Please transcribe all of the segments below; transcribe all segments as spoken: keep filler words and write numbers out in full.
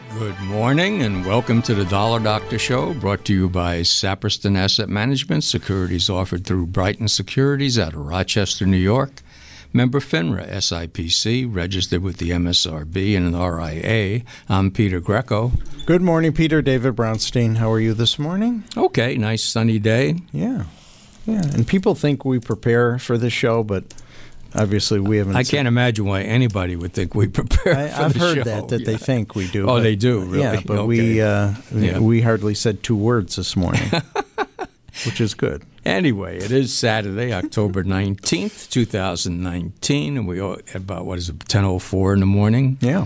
Good morning and welcome to the Dollar Doctor Show, brought to you by Saperston Asset Management. Securities offered through Brighton Securities out of Rochester, New York. Member FINRA, S I P C, registered with the M S R B and an R I A. I'm Peter Greco. Good morning, Peter. David Brownstein. How are you this morning? Okay, nice sunny day. Yeah. Yeah, and people think we prepare for the show, but obviously we haven't. I can't imagine why anybody would think we prepare I, for I've the heard show. that, that yeah. they think we do. Oh, but, they do, really? Yeah, but okay. we, uh, yeah. we hardly said two words this morning, which is good. Anyway, it is Saturday, October nineteenth, twenty nineteen, and we are at about, what is it, ten oh four in the morning? Yeah.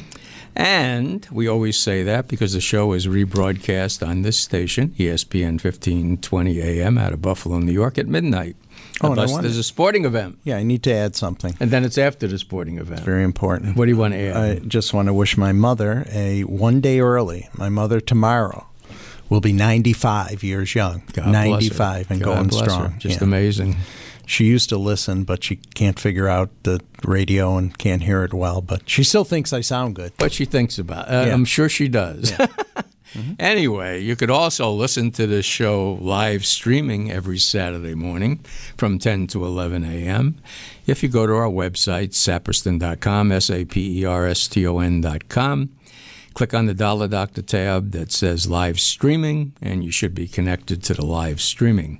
And we always say that because the show is rebroadcast on this station, E S P N fifteen twenty A M out of Buffalo, New York at midnight. Oh, Unless and I there's a sporting event. Yeah, I need to add something. And then it's after the sporting event. It's very important. What do you want to add? I just want to wish my mother a one day early. My mother tomorrow will be ninety-five years young. God ninety-five and God going bless strong. Her. Just yeah. amazing. She used to listen, but she can't figure out the radio and can't hear it well. But she still thinks I sound good. But she thinks about it. Uh, Yeah. I'm sure she does. Yeah. Mm-hmm. Anyway, you could also listen to this show live streaming every Saturday morning from ten to eleven a.m. if you go to our website, saperston dot com, S A P E R S T O N dot com. Click on the Dollar Doctor tab that says live streaming, and you should be connected to the live streaming.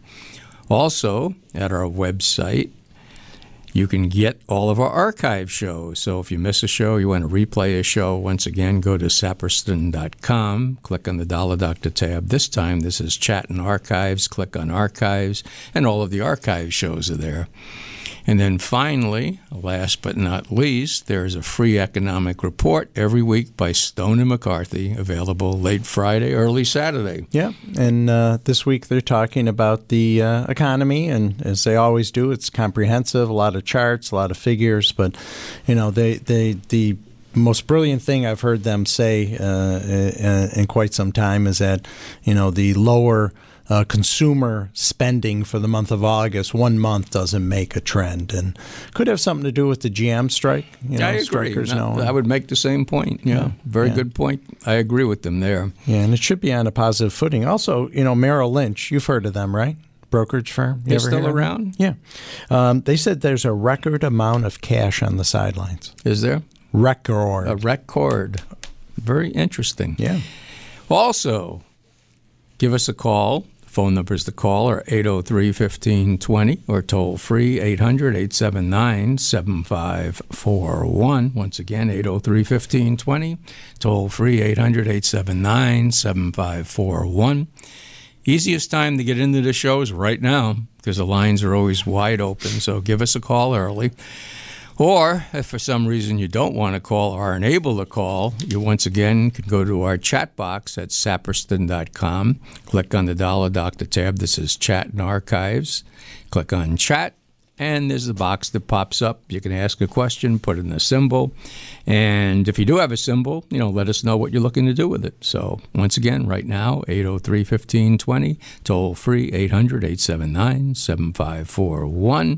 Also, at our website, you can get all of our archive shows. So if you miss a show, you want to replay a show, once again, go to saperston dot com, click on the Dollar Doctor tab. This time, this is Chat and Archives. Click on Archives, and all of the archive shows are there. And then finally, last but not least, there is a free economic report every week by Stone and McCarthy, available late Friday, early Saturday. Yeah, and uh, this week they're talking about the uh, economy, and as they always do, it's comprehensive, a lot of charts, a lot of figures, but, you know, they, they the most brilliant thing I've heard them say uh, in quite some time is that, you know, the lower Uh, consumer spending for the month of August, one month doesn't make a trend, and could have something to do with the G M strike. You know, I agree. strikers No, know. I would make the same point. Yeah, Yeah. very Yeah. good point. I agree with them there. Yeah, and it should be on a positive footing. Also, you know, Merrill Lynch, you've heard of them, right? Brokerage firm. You They're ever still hear of them? around? Yeah. Um, they said there's a record amount of cash on the sidelines. Is there? Record. A record. Very interesting. Yeah. Also, give us a call. Phone numbers to call are eight oh three, one five two zero or toll free eight hundred, eight seven nine, seven five four one. Once again, eight oh three, one five two zero, toll free eight hundred, eight seven nine, seven five four one. Easiest time to get into the show is right now because the lines are always wide open, so give us a call early. Or, if for some reason you don't want to call or aren't able to call, you once again can go to our chat box at saperston dot com. Click on the Dollar Doctor tab that says Chat and Archives. Click on Chat, and there's a box that pops up. You can ask a question, put in a symbol. And if you do have a symbol, you know, let us know what you're looking to do with it. So, once again, right now, eight oh three, one five two zero, toll free eight hundred, eight seven nine, seven five four one.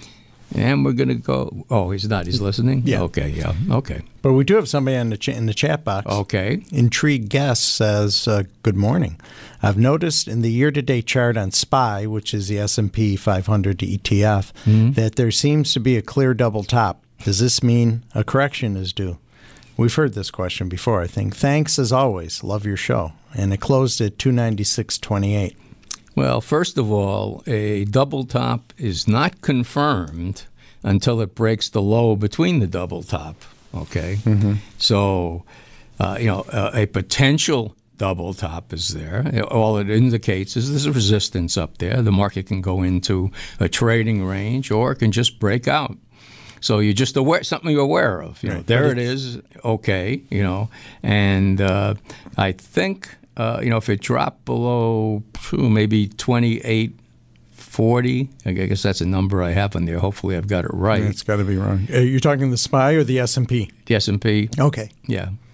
And we're going to go. Oh, he's not. He's listening? Yeah. Okay, yeah. Okay. But we do have somebody in the, ch- in the chat box. Okay. Intrigued Guest says, uh, good morning. I've noticed in the year-to-date chart on S P Y, which is the S and P five hundred E T F, mm-hmm. that there seems to be a clear double top. Does this mean a correction is due? We've heard this question before, I think. Thanks, as always. Love your show. And it closed at two ninety-six twenty-eight. Well, first of all, a double top is not confirmed until it breaks the low between the double top, okay? Mm-hmm. So, uh, you know, a, a potential double top is there. All it indicates is there's a resistance up there. The market can go into a trading range or it can just break out. So you're just aware, something you're aware of. You know, right. There it is, okay, you know. And uh, I think... Uh, you know, if it dropped below maybe twenty-eight forty, I guess that's a number I have on there. Hopefully I've got it right. It's got to be wrong. Uh, you're talking the S P Y or the S and P? The S and P. Okay. Yeah.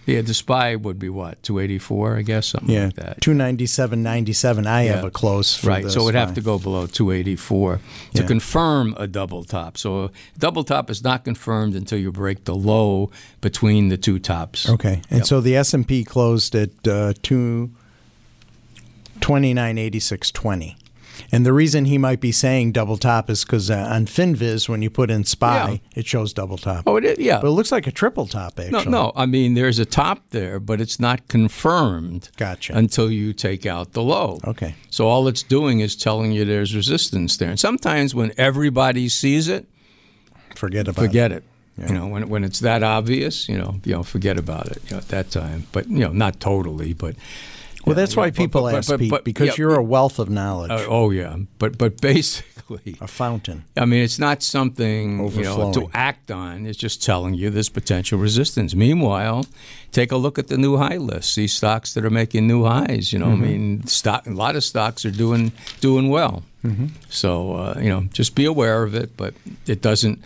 Yeah, the S P Y would be what, two eighty-four, I guess, something Yeah, like that. two ninety-seven ninety-seven. I Yeah. have a close for Right, the so it would S P Y. have to go below two eighty-four to Yeah. confirm a double top. So a double top is not confirmed until you break the low between the two tops. Okay, and Yep. so the S and P closed at uh, two twenty-nine eighty-six twenty. And the reason he might be saying double top is because uh, on FinViz, when you put in S P Y, Yeah. it shows double top. Oh, it is, yeah. But it looks like a triple top, No, actually. no. I mean, there's a top there, but it's not confirmed Gotcha. until you take out the low. Okay. So all it's doing is telling you there's resistance there. And sometimes when everybody sees it, Forget about forget it. Yeah. You know, when when it's that obvious, you know, you know, forget about it. You know, at that time, but you know, not totally, but. Well, that's yeah, why but- people but- ask but- Pete, but- because yeah, you're a wealth of knowledge, Uh, oh yeah, but but basically, a fountain. I mean, it's not something you know to Overflowing. act on. It's just telling you there's potential resistance. Meanwhile, take a look at the new high list. These stocks that are making new highs. You know, Mm-hmm. I mean, stock. A lot of stocks are doing doing well. Mm-hmm. So uh, you know, just be aware of it. But it doesn't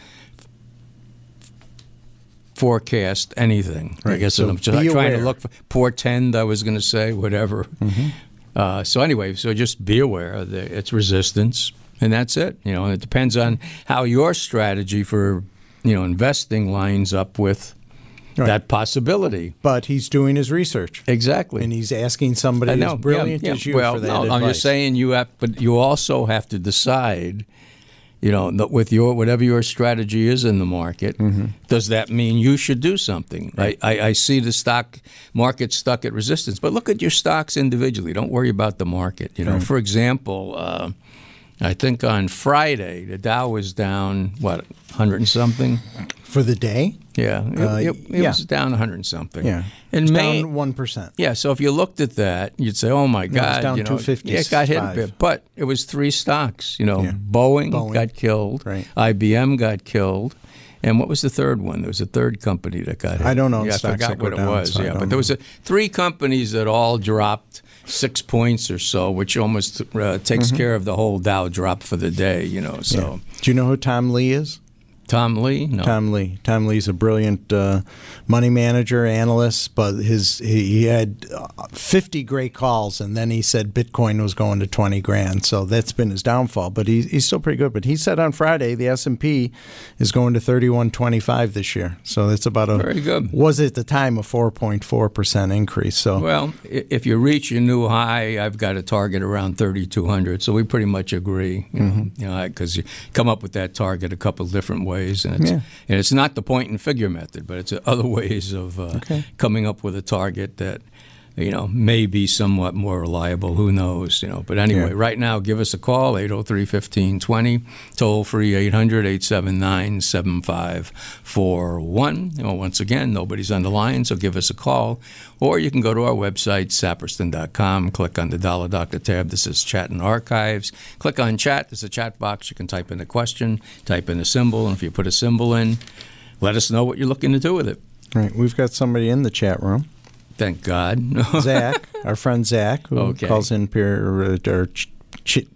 forecast anything. I Right, guess so I'm just be trying to aware. look for portend. I was going to say whatever. Mm-hmm. Uh, so anyway, so just be aware that it's resistance, and that's it. You know, and it depends on how your strategy for you know investing lines up with Right. that possibility. But he's doing his research, Exactly. and he's asking somebody I know, as brilliant yeah, as yeah. you well, for that no, advice. I'm just saying you have, but you also have to decide. You know, that with your whatever your strategy is in the market, Mm-hmm. does that mean you should do something? Right. I, I, I see the stock market stuck at resistance, but look at your stocks individually. Don't worry about the market. You know, Right. for example, uh, I think on Friday the Dow was down what one hundred and something. For the day, Yeah, it, Uh, it, it yeah. was down one hundred and something. yeah, in it's May. down one percent. Yeah, so if you looked at that, you'd say, "Oh my it's God!" down you know, two fifty-five. yeah, it got hit a bit, but it was three stocks. You know, Yeah. Boeing, Boeing. got killed, Right. I B M got killed, and what was the third one? There was a third company that got hit. I don't know Yeah, I stocks forgot that go what it down, was. so I yeah, don't but there was know. a, three companies that all dropped six points or so, which almost uh, takes care of the whole Dow drop for the day. You know, so Mm-hmm. Yeah. Do you know who Tom Lee is? Tom Lee, no, Tom Lee. Tom Lee's a brilliant uh, money manager, analyst, but his he, he had uh, fifty great calls, and then he said Bitcoin was going to twenty grand. So that's been his downfall. But he, he's still pretty good. But he said on Friday the S and P is going to thirty-one twenty-five this year. So that's about a Very good. Was at the time a four point four percent increase. So Well, i- if you reach your new high, I've got a target around thirty-two hundred. So we pretty much agree, you know, Mm-hmm. you know, because you come up with that target a couple of different ways, and it's Yeah. and it's not the point and figure method, but it's other ways of uh, Okay. coming up with a target that. You know, may be somewhat more reliable. Who knows? You know, but anyway, Yeah. right now, give us a call eight oh three, one five two zero, toll free eight hundred, eight seven nine, seven five four one. You know, once again, nobody's on the line, so give us a call, or you can go to our website saperston dot com, click on the Dollar Doctor tab. This is Chat and Archives. Click on Chat. There's a chat box. You can type in a question, type in a symbol, and if you put a symbol in, let us know what you're looking to do with it. right, we've got somebody in the chat room. Thank God. Zach, our friend Zach, who Okay. calls in per, or ch- ch-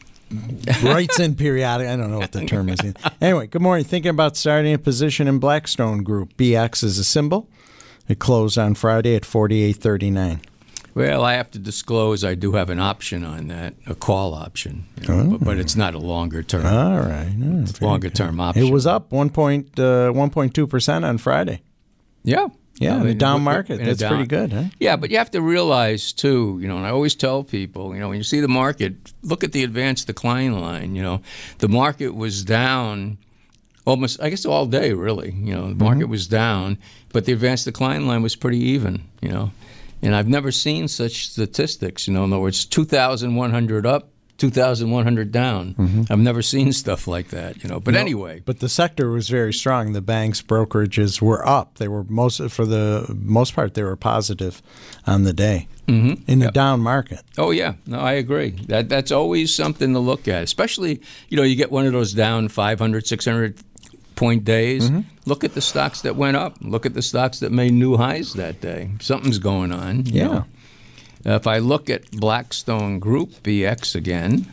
writes in periodic. I don't know what the term is. Anyway, good morning. Thinking about starting a position in Blackstone Group. B X is a symbol. It closed on Friday at forty-eight thirty-nine. Well, I have to disclose I do have an option on that, a call option, you know, but, but it's not a longer term, All right. All right. Very longer good. term option. It was up one point uh, one point two percent on Friday. yeah, Yeah, No, in the in- down in- market. in a That's down- pretty good, huh? Yeah, but you have to realize too, you know, and I always tell people, you know, when you see the market, look at the advanced decline line. You know, the market was down almost, I guess, all day. Really, you know, the market was down, but the advanced decline line was pretty even. You know, and I've never seen such statistics. You know, in other words, two thousand one hundred up, two thousand one hundred down. I've never seen stuff like that. You know, but No, anyway. But the sector was very strong. The banks, brokerages were up. They were most for the most part they were positive on the day Mm-hmm. in the down market. Oh yeah, no, I agree. That that's always something to look at, especially you know you get one of those down five hundred, six hundred point days. Mm-hmm. Look at the stocks that went up. Look at the stocks that made new highs that day. Something's going on. you Yeah. know. Uh, if I look at Blackstone Group B X again,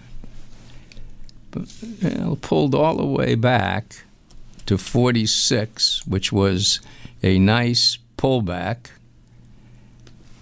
well, pulled all the way back to forty-six, which was a nice pullback.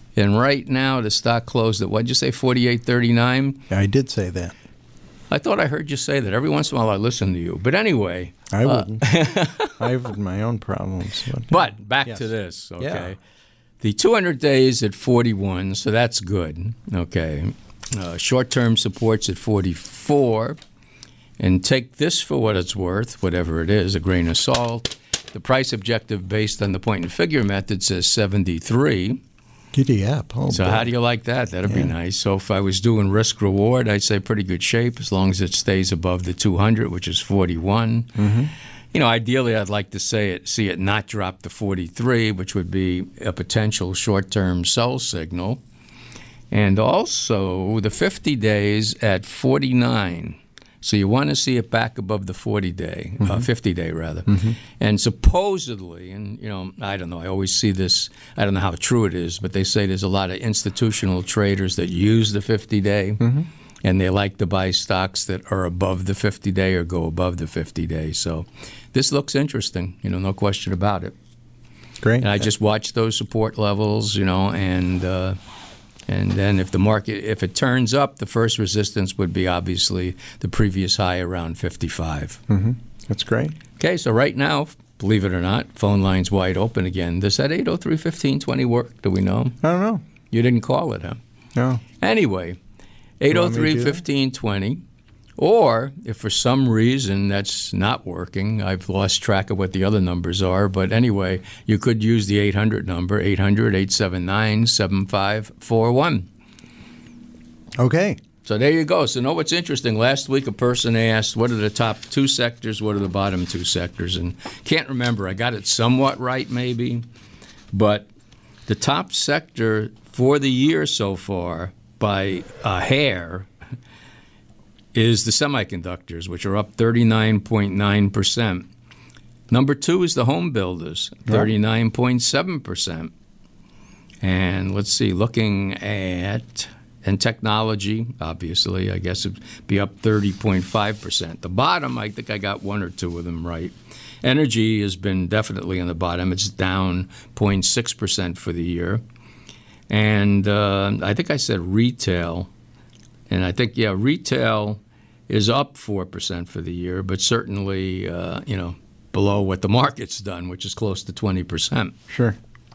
And right now, the stock closed at, what'd you say, forty-eight thirty-nine? I did say that. I thought I heard you say that. Every once in a while I listen to you. But anyway. I uh, wouldn't. I have my own problems. But, but back yes. to this, okay? Yeah. The two hundred days at forty-one, so that's good, okay? Uh, short-term supports at forty-four. And take this for what it's worth, whatever it is, a grain of salt. The price objective based on the point and figure method says seventy-three. Giddy up. Oh, so boy. how do you like that? That'd Yeah. be nice. So if I was doing risk reward, I'd say pretty good shape as long as it stays above the two hundred, which is forty-one. Mm-hmm. You know, ideally, I'd like to say it, see it not drop to forty-three, which would be a potential short-term sell signal. And also the fifty days at forty-nine. So you want to see it back above the forty-day, mm-hmm. uh, fifty-day rather. Mm-hmm. And supposedly, and you know, I don't know, I always see this, I don't know how true it is, but they say there's a lot of institutional traders that use the fifty-day, mm-hmm. and they like to buy stocks that are above the fifty-day or go above the fifty-day. So this looks interesting, you know, no question about it. Great. And I just watched those support levels, you know, and... Uh, And then if the market, if it turns up, the first resistance would be obviously the previous high around fifty-five. Mm-hmm. That's great. Okay, so right now, believe it or not, phone line's wide open again. Does that eight oh three, fifteen twenty work? Do we know? I don't know. You didn't call it, huh? No. Anyway, eight oh three, fifteen twenty. Or if for some reason that's not working, I've lost track of what the other numbers are. But anyway, you could use the eight hundred number, eight hundred, eight seven nine, seven five four one. Okay. So there you go. So know what's interesting? Last week a person asked, what are the top two sectors, what are the bottom two sectors? And can't remember. I got it somewhat right maybe. But the top sector for the year so far by a hair is the semiconductors, which are up thirty-nine point nine percent. Number two is the home builders, thirty-nine point seven percent. And let's see, looking at, and technology, obviously, I guess it'd be up thirty point five percent. The bottom, I think I got one or two of them right. Energy has been definitely on the bottom. It's down zero point six percent for the year. And uh, I think I said retail. And I think, yeah, retail is up four percent for the year, but certainly, uh, you know, below what the market's done, which is close to twenty percent. Sure.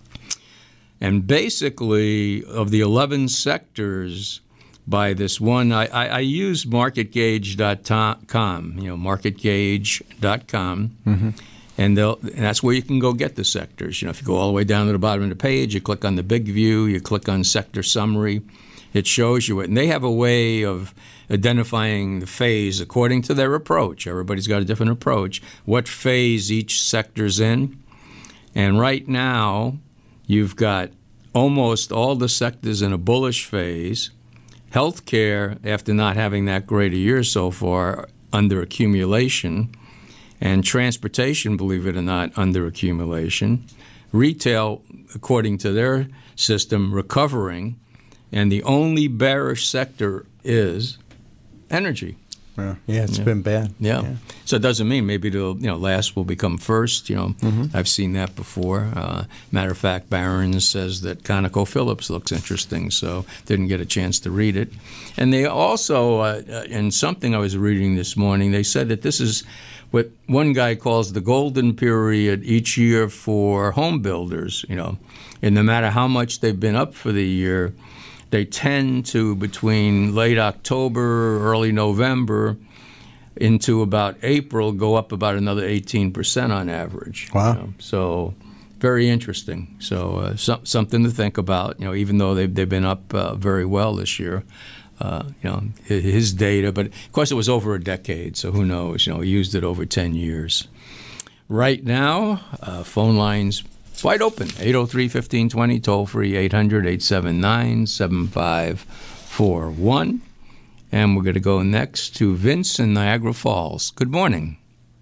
And basically, of the eleven sectors by this one, I, I, I use market gauge dot com, you know, market gauge dot com. Mm-hmm. And, they'll, and that's where you can go get the sectors. You know, if you go all the way down to the bottom of the page, you click on the big view, you click on sector summary, it shows you it. And they have a way of identifying the phase according to their approach. Everybody's got a different approach, what phase each sector's in. And right now, you've got almost all the sectors in a bullish phase. Healthcare, after not having that great a year so far, under accumulation. And transportation, believe it or not, under accumulation. Retail, according to their system, recovering. And the only bearish sector is energy. Well, yeah, it's yeah. been bad. Yeah. yeah. So it doesn't mean maybe the you know last will become first. You know, mm-hmm. I've seen that before. Uh, matter of fact, Barron's says that ConocoPhillips looks interesting, so didn't get a chance to read it. And they also, uh, in something I was reading this morning, they said that this is what one guy calls the golden period each year for home builders. You know, and no matter how much they've been up for the year, they tend to, between late October, early November, into about April, go up about another eighteen percent on average. Wow. You know? So very interesting. So uh, so, something to think about, you know, even though they've, they've been up uh, very well this year. Uh, you know, his data, but of course it was over a decade, so who knows? You know, he used it over ten years. Right now, uh, phone lines wide open, eight oh three, fifteen twenty, toll free, eight hundred, eight seven nine, seven five four one. And we're going to go next to Vince in Niagara Falls. Good morning.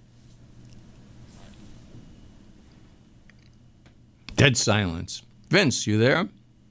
Dead silence. Vince, you there?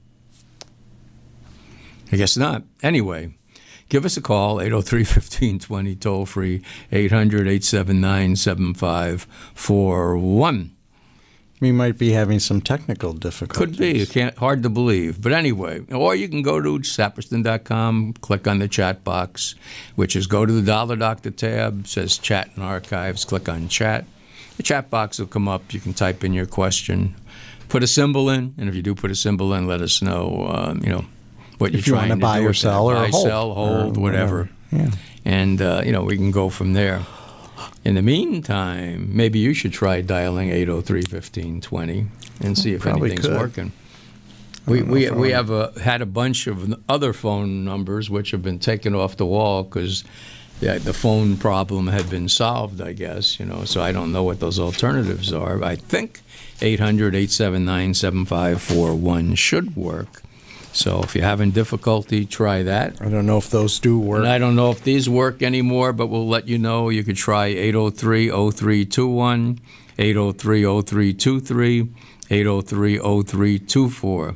I guess not. Anyway, give us a call, eight oh three, fifteen twenty, toll free, eight hundred, eight seven nine, seven five four one. We might be having some technical difficulties. Could be. It can't, hard to believe. But anyway, or you can go to saperston dot com, click on the chat box, which is go to the Dollar Doctor tab, says Chat and Archives, click on Chat. The chat box will come up. You can type in your question, put a symbol in, and if you do put a symbol in, let us know, um, you know, what if you're you trying want to buy do or sell or buy, hold. sell, hold, or whatever. whatever. Yeah. And, uh, you know, we can go from there. In the meantime, maybe you should try dialing eight oh three, fifteen twenty and see if Probably anything's could. working. We we if we I'm- have a, had a bunch of other phone numbers which have been taken off the wall because the, the phone problem had been solved, I guess, you know, so I don't know what those alternatives are. I think eight hundred, eight seven nine, seven five four one should work. So if you're having difficulty, try that. I don't know if those do work. And I don't know if these work anymore, but we'll let you know. You could try eight oh three, oh three two one, eight oh three, oh three two three, eight oh three, oh three two four,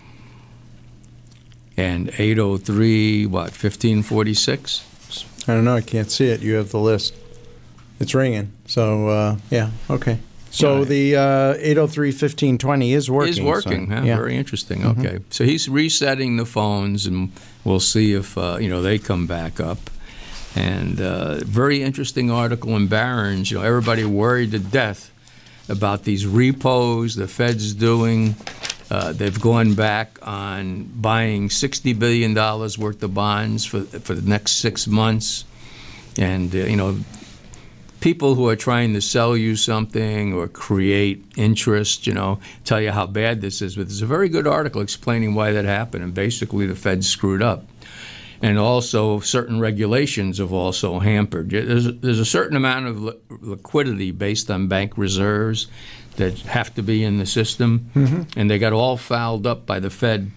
and eight oh three, what, fifteen forty-six? I don't know. I can't see it. You have the list. It's ringing. So, uh, yeah, okay. So Yeah. the uh, eight oh three, fifteen twenty is working. Is working, so, huh? yeah. Very interesting. Okay. So he's resetting the phones, and we'll see if, uh, you know, they come back up. And uh, very interesting article in Barron's. You know, everybody worried to death about these repos the Fed's doing. Uh, they've gone back on buying sixty billion dollars worth of bonds for for the next six months. And, uh, you know, people who are trying to sell you something or create interest, you know, tell you how bad this is. But there's a very good article explaining why that happened. And basically the Fed screwed up. And also certain regulations have also hampered. There's a, there's a certain amount of li- liquidity based on bank reserves that have to be in the system. Mm-hmm. And they got all fouled up by the Fed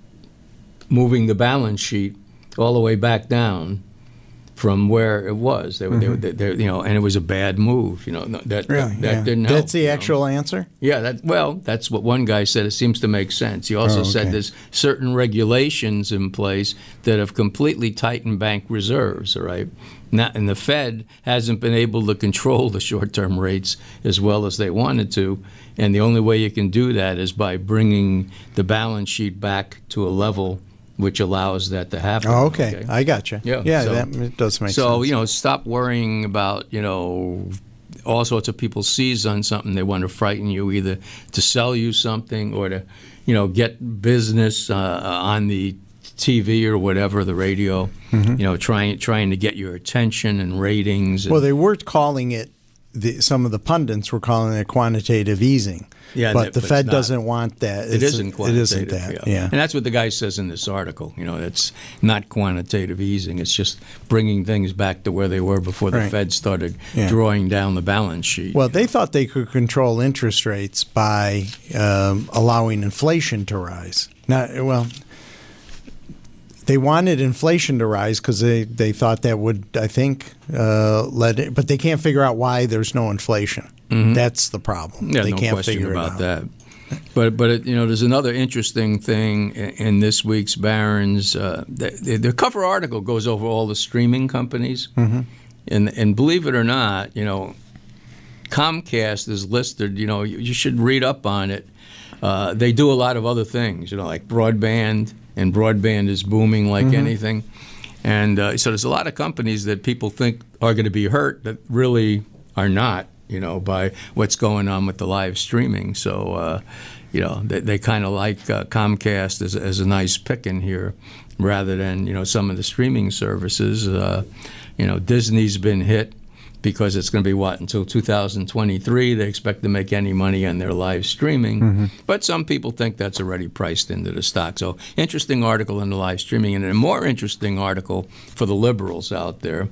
moving the balance sheet all the way back down from where it was. They were, mm-hmm. they, they, they, you know, and it was a bad move. You know, that Really? that, that yeah. didn't help. That's the you know. actual answer? Yeah, that, well, that's what one guy said. It seems to make sense. He also Oh, okay. said there's certain regulations in place that have completely tightened bank reserves, all right? Not, and the Fed hasn't been able to control the short-term rates as well as they wanted to, and the only way you can do that is by bringing the balance sheet back to a level which allows that to happen. Oh, okay. I got you. Yeah, Yeah, so- that it does make sense. So, you know, stop worrying about, you know, all sorts of people seize on something. They want to frighten you either to sell you something or to, you know, get business uh, on the T V or whatever, the radio, Mm-hmm. you know, trying trying to get your attention and ratings. And, Well, they were calling it, the, some of the pundits were calling it quantitative easing. Yeah, but that- the but Fed it's not. doesn't want that. It It's- isn't It quantitative. isn't that, yeah. And that's what the guy says in this article. You know, it's not quantitative easing. It's just bringing things back to where they were before the Right. Fed started Yeah. drawing down the balance sheet. Well, they thought they could control interest rates by um, allowing inflation to rise. Now, well, they wanted inflation to rise because they, they thought that would, I think, uh, let it. But they can't figure out why there's no inflation. Mhm. That's the problem. Yeah, they no can't question figure about it out. that. But but it, you know, there's another interesting thing in, in this week's Barron's. Uh, the, the cover article goes over all the streaming companies, Mm-hmm. and and believe it or not, you know, Comcast is listed. You know, you, you should read up on it. Uh, they do a lot of other things, you know, like broadband, and broadband is booming like Mm-hmm. anything. And uh, so there's a lot of companies that people think are going to be hurt that really are not, you know, by what's going on with the live streaming. So, uh, you know, they, they kind of like uh, Comcast as, as a nice pick in here rather than, you know, some of the streaming services. Uh, you know, Disney's been hit because it's going to be, what, until two thousand twenty-three they expect to make any money on their live streaming. Mm-hmm. But some people think that's already priced into the stock. So interesting article in the live streaming, and a more interesting article for the liberals out there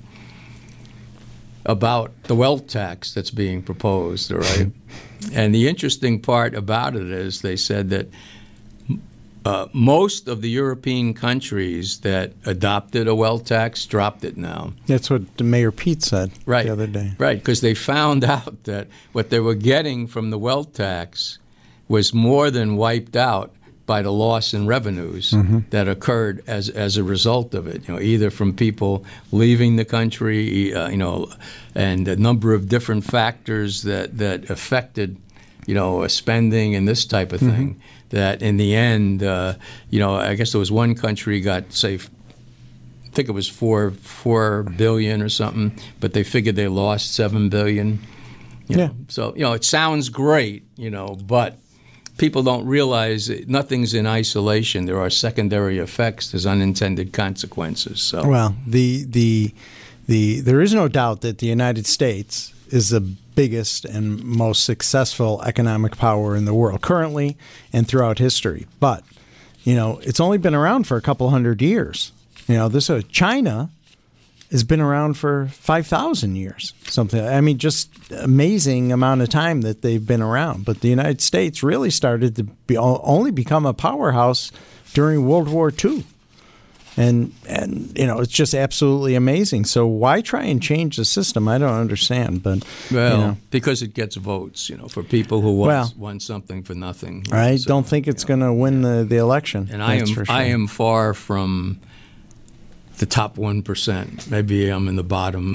about the wealth tax that's being proposed, all right? And the interesting part about it is they said that uh, most of the European countries that adopted a wealth tax dropped it now. That's what Mayor Pete said Right. the other day. Right, because they found out that what they were getting from the wealth tax was more than wiped out by the loss in revenues Mm-hmm. that occurred as as a result of it. You know, either from people leaving the country, uh, you know, and a number of different factors that that affected, you know, spending and this type of thing. Mm-hmm. That in the end, uh, you know, I guess there was one country got, say, I think it was four four billion or something, but they figured they lost seven billion. You know? Yeah. So you know, it sounds great, you know, but people don't realize nothing's in isolation. There are secondary effects. There's unintended consequences. So well, the the the there is no doubt that the United States is the biggest and most successful economic power in the world currently and throughout history. But you know, it's only been around for a couple hundred years. You know, this uh, China has been around for five thousand years. Something. I mean, just amazing amount of time that they've been around. But the United States really started to be only become a powerhouse during World War Two. And, and you know, it's just absolutely amazing. So why try and change the system? I don't understand. But Well, you know. because it gets votes, you know, for people who want, well, want something for nothing. I so, don't think it's going to win the, the election. And I am for sure. I am far from the top one percent. Maybe I'm in the bottom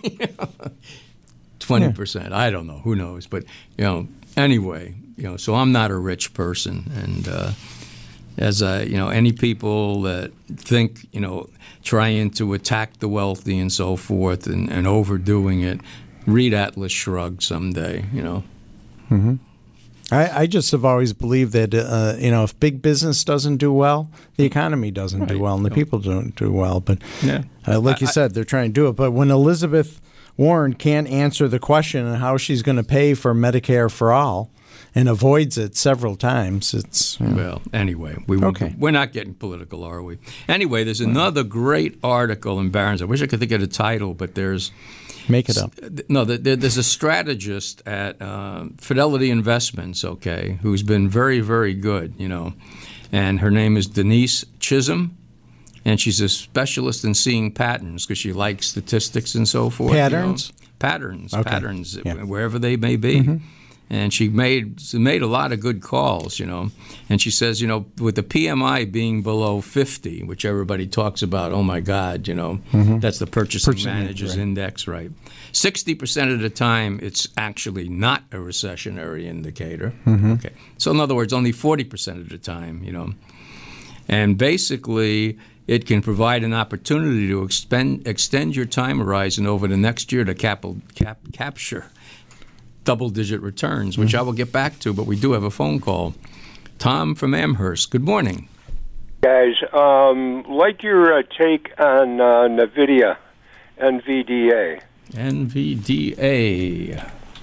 twenty percent. I don't know. Who knows? But, you know, anyway, you know, so I'm not a rich person. And uh, as, uh, you know, any people that think, you know, trying to attack the wealthy and so forth and, and overdoing it, read Atlas Shrugged someday, you know. Mm-hmm. I, I just have always believed that, uh, you know, if big business doesn't do well, the economy doesn't right. do well and the people don't do well. But yeah. uh, like you I, said, they're trying to do it. But when Elizabeth Warren can't answer the question on how she's going to pay for Medicare for all and avoids it several times, it's... You know. Well, anyway, we okay. we're not getting political, are we? Anyway, there's another great article in Barron's. I wish I could think of the title, but there's... Make it up. No, there's a strategist at uh, Fidelity Investments, okay, who's been very, very good, you know, and her name is Denise Chisholm, and she's a specialist in seeing patterns because she likes statistics and so forth. Patterns? You know? Patterns, okay. patterns, yeah. wherever they may be. Mm-hmm. And she made she made a lot of good calls, you know. And she says, you know, with the P M I being below fifty, which everybody talks about, oh, my God, you know, mm-hmm. that's the Purchasing, Purchasing Managers right. Index, right? sixty percent of the time, it's actually not a recessionary indicator. Mm-hmm. Okay. So, in other words, only forty percent of the time, you know. And basically, it can provide an opportunity to expend, extend your time horizon over the next year to cap, cap, capture double-digit returns, which mm-hmm. I will get back to, but we do have a phone call. Tom from Amherst, good morning. Guys, um, like your uh, take on uh, NVIDIA, N V D A. N V D A.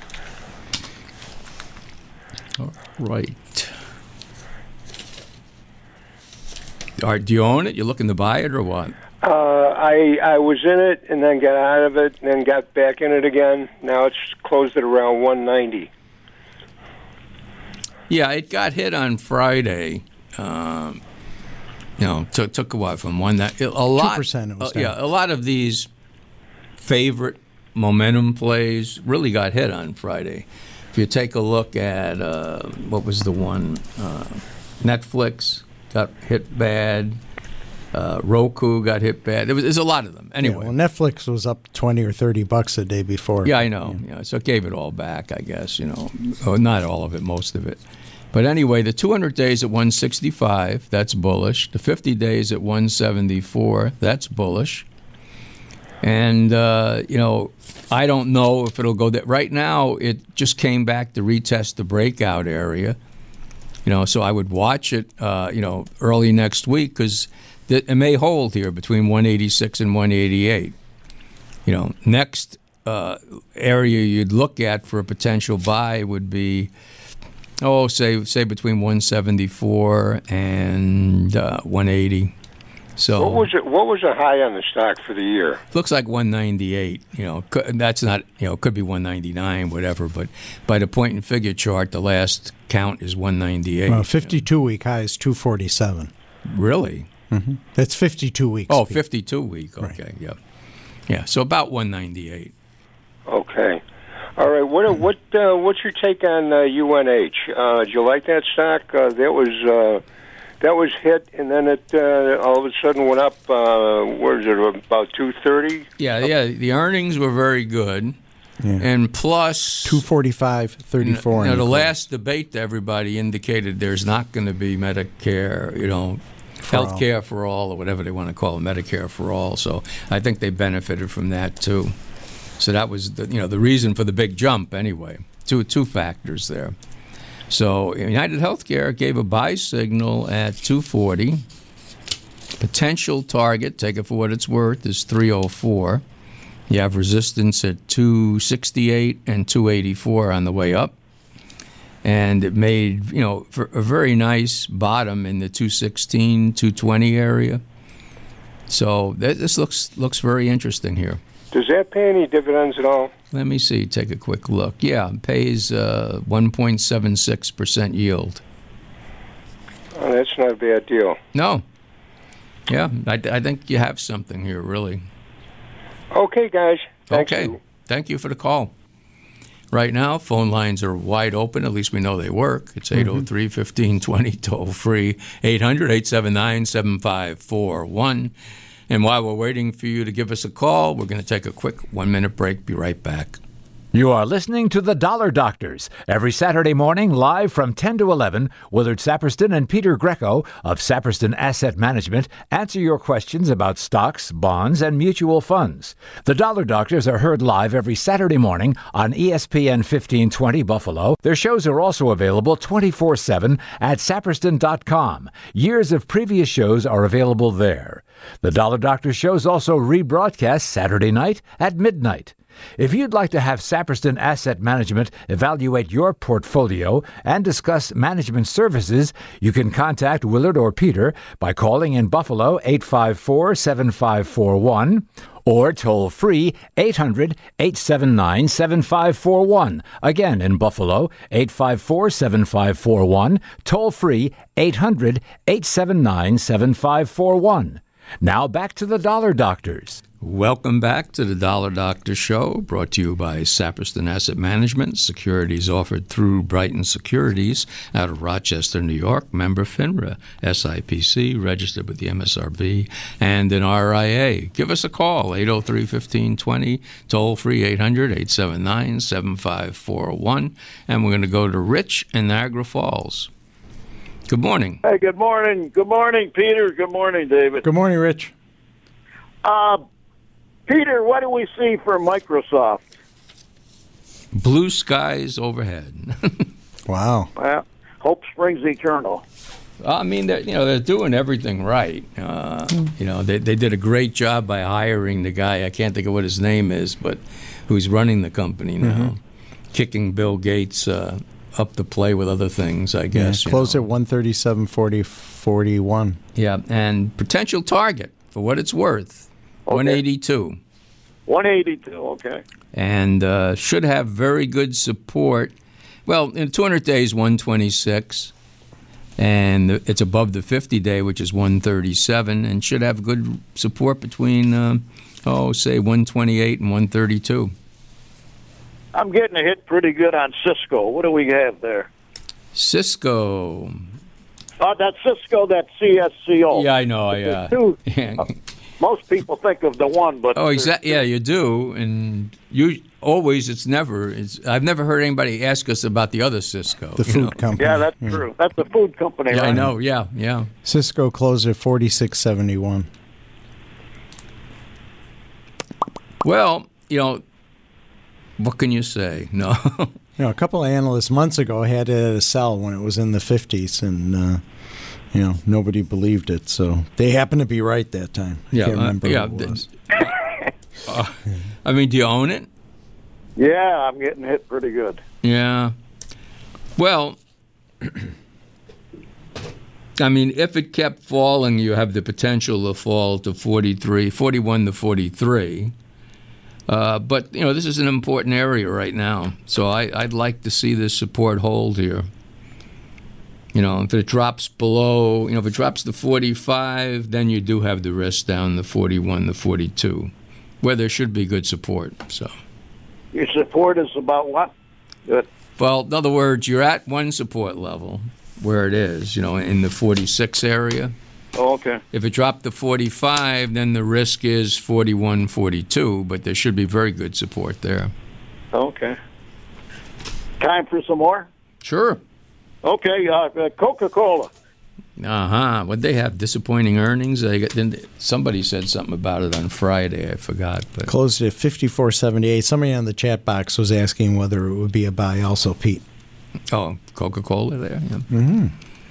All right. All right. Do you own it? You looking to buy it or what? Uh, I I was in it and then got out of it and then got back in it again. Now it's closed at around one ninety. Yeah, it got hit on Friday. Um, you know, took took a while from one that a lot. Two percent. It was uh, yeah, a lot of these favorite momentum plays really got hit on Friday. If you take a look at uh, what was the one, uh, Netflix got hit bad. Uh, Roku got hit bad. There was there's a lot of them. Anyway, yeah, well, Netflix was up twenty or thirty bucks a day before. Yeah, I know. Yeah. Yeah, so it gave it all back, I guess. You know, oh, not all of it, most of it. But anyway, the two hundred days at one sixty-five, that's bullish. The fifty days at one seventy-four, that's bullish. And uh, you know, I don't know if it'll go that. Right now, it just came back to retest the breakout area. You know, so I would watch it. Uh, you know, early next week because. It may hold here between one eighty-six and one eighty-eight. You know, next uh, area you'd look at for a potential buy would be, oh, say say between one seventy-four and uh, one eighty. So what was it? What was the high on the stock for the year? Looks like one ninety-eight. You know, that's not. You know, it could be one ninety-nine, whatever. But by the point and figure chart, the last count is one ninety-eight. Well, fifty-two week high is two forty-seven. Really? Mm-hmm. That's fifty-two weeks. Oh, fifty-two week. Okay, right. yeah, yeah. So about one ninety-eight. Okay, all right. What what uh, what's your take on uh, U N H? Uh, do you like that stock? Uh, that was uh, that was hit, and then it uh, all of a sudden went up. Uh, where is it? About two thirty. Yeah, yeah. The earnings were very good. Yeah. And plus two forty-five, thirty-four. You know, the last debate to everybody indicated there's not going to be Medicare, you know, health care for all, or whatever they want to call it, Medicare for all. So I think they benefited from that too. So that was the, you know, the reason for the big jump anyway. Two two factors there. So United Healthcare gave a buy signal at two forty. Potential target, take it for what it's worth, is three oh four. You have resistance at two sixty-eight and two eighty-four on the way up. And it made, you know, for a very nice bottom in the two sixteen, two twenty area. So th- this looks looks very interesting here. Does that pay any dividends at all? Let me see. Take a quick look. Yeah, it pays uh, one point seven six percent yield. Oh, that's not a bad deal. No. Yeah, I, I think you have something here, really. Okay, guys. Thank okay. you. Thank you for the call. Right now, phone lines are wide open. At least we know they work. It's eight oh three, fifteen twenty, toll free, eight hundred, eight seven nine, seven five four one. And while we're waiting for you to give us a call, we're going to take a quick one-minute break. Be right back. You are listening to The Dollar Doctors, every Saturday morning live from ten to eleven. Willard Saperston and Peter Greco of Saperston Asset Management answer your questions about stocks, bonds, and mutual funds. The Dollar Doctors are heard live every Saturday morning on E S P N fifteen twenty Buffalo. Their shows are also available twenty-four seven at saperston dot com. Years of previous shows are available there. The Dollar Doctors shows also rebroadcast Saturday night at midnight. If you'd like to have Saperston Asset Management evaluate your portfolio and discuss management services, you can contact Willard or Peter by calling in Buffalo eight five four, seven five four one or toll free eight hundred, eight seven nine, seven five four one. Again, in Buffalo, eight five four, seven five four one, toll free eight hundred, eight seven nine, seven five four one. Now back to the Dollar Doctors. Welcome back to the Dollar Doctor Show, brought to you by Saperston Asset Management. Securities offered through Brighton Securities out of Rochester, New York. Member FINRA, S I P C, registered with the M S R B and an R I A. Give us a call, eight oh three, fifteen twenty, toll free eight hundred, eight seven nine, seven five four one. And we're going to go to Rich in Niagara Falls. Good morning. Hey, good morning. Good morning, Peter. Good morning, David. Good morning, Rich. Uh, Peter, what do we see for Microsoft? Blue skies overhead. Wow. Well, hope springs eternal. I mean, they're, you know, they're doing everything right. Uh, you know, they they did a great job by hiring the guy. I can't think of what his name is, but who's running the company now, mm-hmm. kicking Bill Gates uh, up the play with other things, I guess. Yeah, close you know. at one thirty-seven forty forty-one. Yeah, and potential target for what it's worth, okay. one eighty-two. one eighty-two, okay. And uh, should have very good support. Well, in two hundred days, one twenty-six. And it's above the fifty-day, which is one thirty-seven, and should have good support between, uh, oh, say, one twenty-eight and one thirty-two. I'm getting a hit pretty good on Cisco. What do we have there? Cisco. Oh, that's Cisco, that's C S C O. Yeah, I know. Yeah. Two, uh, most people think of the one, but oh, exactly. Yeah, you do, and you always. It's never. It's. I've never heard anybody ask us about the other Cisco. The food know? company. Yeah, that's yeah. true. That's the food company. Yeah, right? I know. Yeah, yeah. Cisco closed at forty-six seventy-one. Well, you know, what can you say? No. You know, a couple of analysts months ago had it at a sell when it was in the fifties, and uh, you know nobody believed it. So they happened to be right that time. I yeah, can't remember uh, yeah. what it was. uh, I mean, do you own it? Yeah, I'm getting hit pretty good. Yeah. Well, I mean, if it kept falling, you have the potential to fall to forty-three, forty-one to forty-three. Uh, but, you know, this is an important area right now. So I, I'd like to see this support hold here. You know, if it drops below, you know, if it drops to forty-five, then you do have the risk down to forty-one to forty-two, where there should be good support. So, your support is about what? Good. Well, in other words, you're at one support level where it is, you know, in the forty-six area. Oh, okay. If it dropped to forty-five, then the risk is forty-one, forty-two, but there should be very good support there. Okay. Time for some more? Sure. Okay, uh, uh, Coca-Cola. Uh-huh. Would they have disappointing earnings? They got, didn't, somebody said something about it on Friday. I forgot. But Closed at fifty-four seventy-eight. Somebody on the chat box was asking whether it would be a buy also, Pete. Oh, Coca-Cola there? Yeah. Mm-hmm.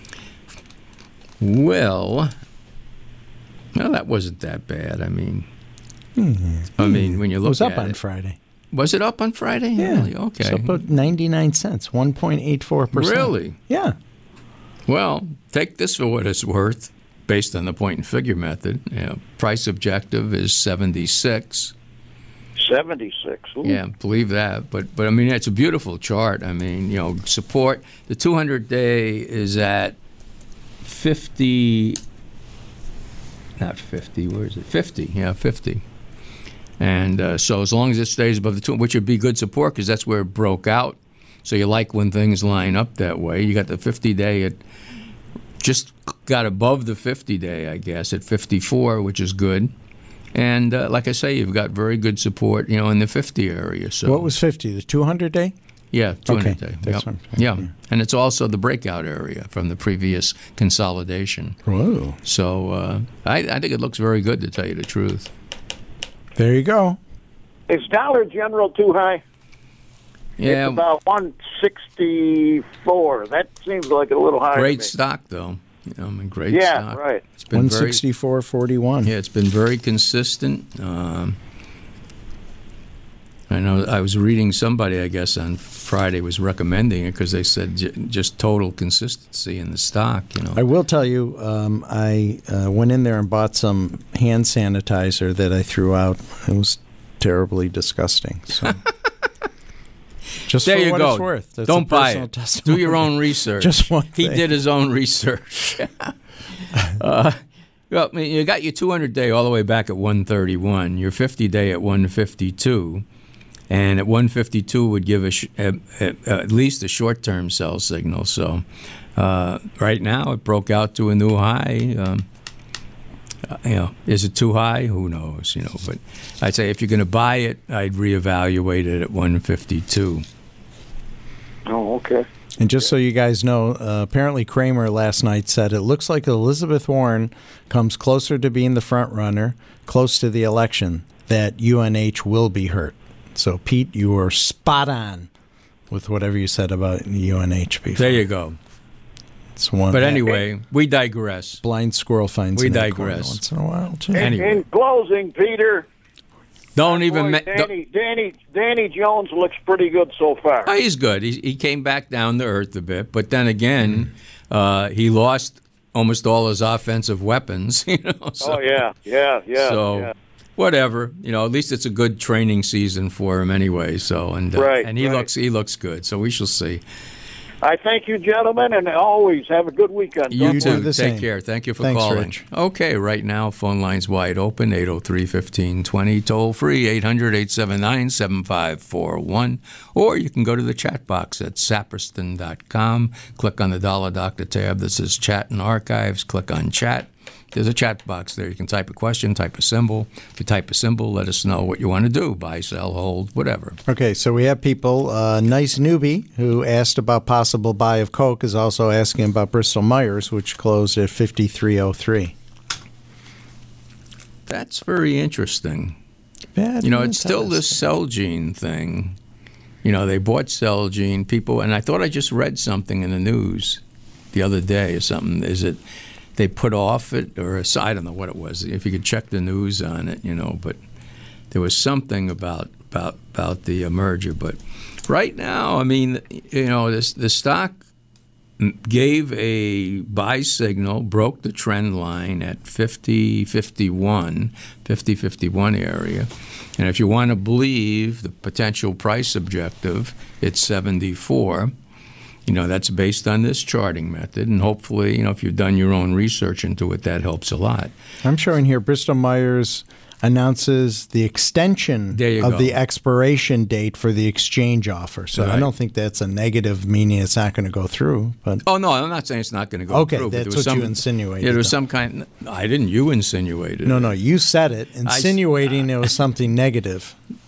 Well, well, that wasn't that bad. I mean, Mm-hmm. I mean, when you look It was up at on it. Friday. Was it up on Friday? Yeah. Really? Okay. So about ninety-nine cents, one point eight four percent. Really? Yeah. Well, take this for what it's worth, based on the point and figure method. You know, price objective is seventy-six. seventy-six. Ooh. Yeah, believe that. But but I mean, it's a beautiful chart. I mean, you know, support. The two hundred day is at fifty. Not fifty. Where is it? fifty. Yeah, fifty. And uh, so as long as it stays above the two, which would be good support because that's where it broke out. So you like when things line up that way. You got the fifty day at just got above the fifty day, I guess, at fifty-four, which is good. And uh, like I say, you've got very good support, you know, in the fifty area. So What was fifty? The two hundred day? yeah, two hundred Okay, day. that's Yep. what I'm Yeah, thinking. and it's also the breakout area from the previous consolidation. Whoa. So uh, I, I think it looks very good, to tell you the truth. There you go. Is Dollar General too high? Yeah, It's about one sixty-four. That seems like a little high. great to me. stock though. You know, I mean, great Yeah, stock. right. It's been one very sixty-four forty-one. yeah, it's been very consistent. Um, I know I was reading somebody, I guess, on Friday was recommending it because they said j- just total consistency in the stock. You know, I will tell you, um, I uh, went in there and bought some hand sanitizer that I threw out. It was terribly disgusting. So, just there for you what go. it's worth. That's Don't a buy personal it. testimony. Do your own research. Just one He thing. did his own research. uh, well, I mean, you got your two hundred day all the way back at one thirty-one. Your fifty day at one fifty-two. And at one fifty-two would give a sh- at, at, at least a short-term sell signal. So uh, right now it broke out to a new high. Um, uh, you know, is it too high? Who knows? You know, but I'd say if you're going to buy it, I'd reevaluate it at one fifty-two. Oh, okay. And just so you guys know, uh, apparently Kramer last night said it looks like Elizabeth Warren comes closer to being the front runner, close to the election, that U N H will be hurt. So, Pete, you were spot on with whatever you said about U N H before. There you go. It's one But anyway, we digress. blind squirrel finds We an acorn digress. once in a while, too. In, Anyway. in closing, Peter, Don't even. boy, Ma- don't- Danny, Danny, Danny Jones looks pretty good so far. Oh, he's good. He, he came back down to earth a bit, but then again, uh, he lost almost all his offensive weapons. You know. So, oh yeah, yeah, yeah. So yeah. whatever, you know. At least it's a good training season for him anyway. So and uh, Right, and he right. looks he looks good. So we shall see. I thank you, gentlemen, and always have a good weekend. You You too. do the Take same. care. Thank you for Thanks, calling. Rich. Okay, right now phone lines wide open. eight oh three, fifteen twenty. Toll free eight hundred, eight seven nine, seven five four one. Or you can go to the chat box at saperston dot com. Click on the Dollar Doctor tab that says Chat and Archives. Click on Chat. There's a chat box there. You can type a question, type a symbol. If you type a symbol, let us know what you want to do. Buy, sell, hold, whatever. Okay, so we have people. Uh, nice newbie who asked about possible buy of Coke is also asking about Bristol Myers, which closed at fifty-three oh three. That's very interesting. Bad You know, news, it's still Dennis. this Celgene thing. You know, they bought Celgene, people, and I thought I just read something in the news the other day or something. Is it they put off it, or I don't know what it was. If you could check the news on it, you know, but there was something about about about the uh, merger. But right now, I mean, you know, this the stock gave a buy signal, broke the trend line at fifty fifty-one, fifty fifty-one area. And if you want to believe the potential price objective, it's seventy-four. You know, that's based on this charting method. And hopefully, you know, if you've done your own research into it, that helps a lot. I'm showing here Bristol Myers announces the extension There you of go. the expiration date for the exchange offer. So I Right. don't think that's a negative, meaning it's not going to go through. But Oh, no, I'm not saying it's not going to go Okay, through. but that's there was what you some, insinuated, Yeah, there was though. some kind. I didn't. You insinuated no, it. no, you said it, insinuating it was something negative.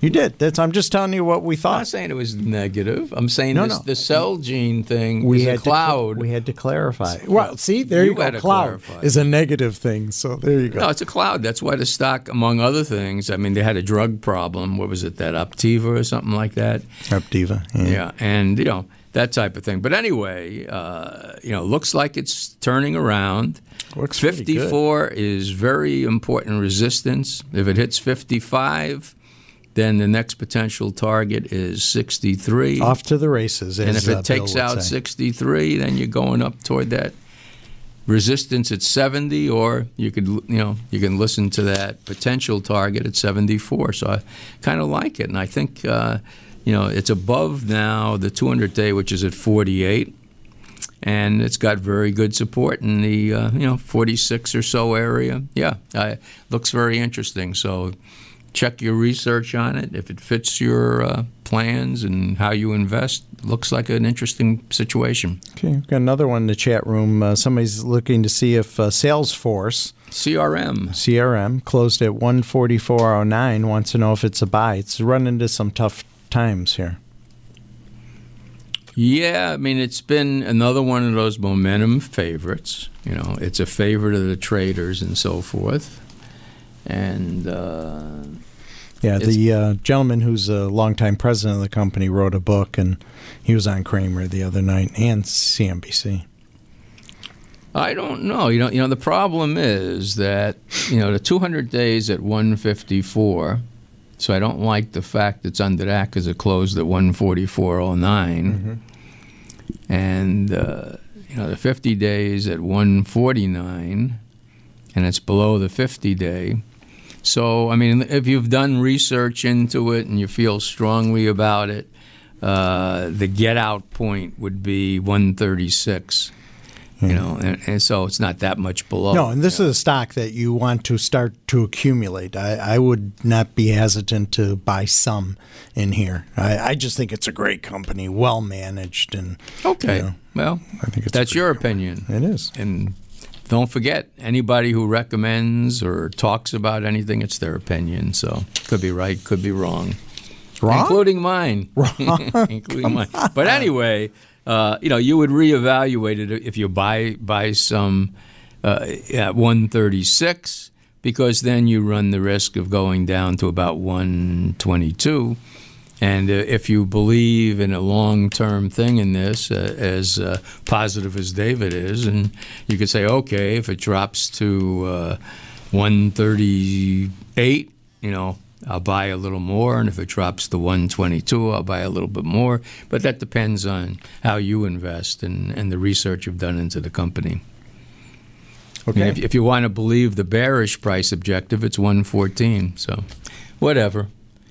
You did. That's. I'm just telling you what we I'm thought. not saying it was negative. I'm saying No, this, no. the Celgene thing We is had a cloud. To, we had to clarify. Well, see, there you, You go. had to Cloud clarify. is a negative thing. So there you go. No, it's a cloud. That's why the stock, among other things, I mean, they had a drug problem. What was it, that Optiva or something like that? Optiva. Yeah. Yeah, and, you know, that type of thing. But anyway, uh, you know, looks like it's turning around. Looks pretty good. fifty-four is very important resistance. If it hits fifty-five, then the next potential target is sixty-three. Off to the races. And as, if it uh, takes Bill would out say. sixty-three, then you're going up toward that resistance at seventy, or you could, you know, you can listen to that potential target at seventy-four. So I kind of like it, and I think, uh, you know, it's above now the two hundred day, which is at forty-eight, and it's got very good support in the uh, you know forty-six or so area. Yeah, uh, looks very interesting. So check your research on it. If it fits your uh, plans and how you invest, looks like an interesting situation. Okay, we've got another one in the chat room. Uh, somebody's looking to see if uh, Salesforce, C R M. C R M, closed at one forty-four oh nine, wants to know if it's a buy. It's run into some tough times here. Yeah, I mean, it's been another one of those momentum favorites. You know, it's a favorite of the traders and so forth. And uh, Yeah, the uh, gentleman who's a longtime president of the company wrote a book, and he was on Kramer the other night and C N B C. I don't know. You know, you know, the problem is that, you know, the two hundred days at one fifty-four, so I don't like the fact it's under that because it closed at one forty-four oh nine. Mm-hmm. And, uh, you know, the fifty days at one forty-nine, and it's below the fifty day. So, I mean, if you've done research into it and you feel strongly about it, uh, the get-out point would be one thirty-six. You know, and, and so it's not that much below. No, and this yeah. is a stock that you want to start to accumulate. I, I would not be hesitant to buy some in here. I, I just think it's a great company, well managed, and Okay. you know, Well, I think it's that's a your great opinion. It is. And don't forget, anybody who recommends or talks about anything, it's their opinion. So could be right, could be wrong. Wrong? Including mine. Wrong? Including mine. But anyway, uh, you know, you would reevaluate it if you buy buy some uh, at one thirty-six, because then you run the risk of going down to about one twenty-two. And uh, if you believe in a long-term thing in this, uh, as uh, positive as David is, and you could say, okay, if it drops to uh, one thirty-eight, you know, I'll buy a little more, and if it drops to one twenty-two, I'll buy a little bit more. But that depends on how you invest and, and the research you've done into the company. Okay. I mean, if, if you want to believe the bearish price objective, it's one fourteen. So, whatever.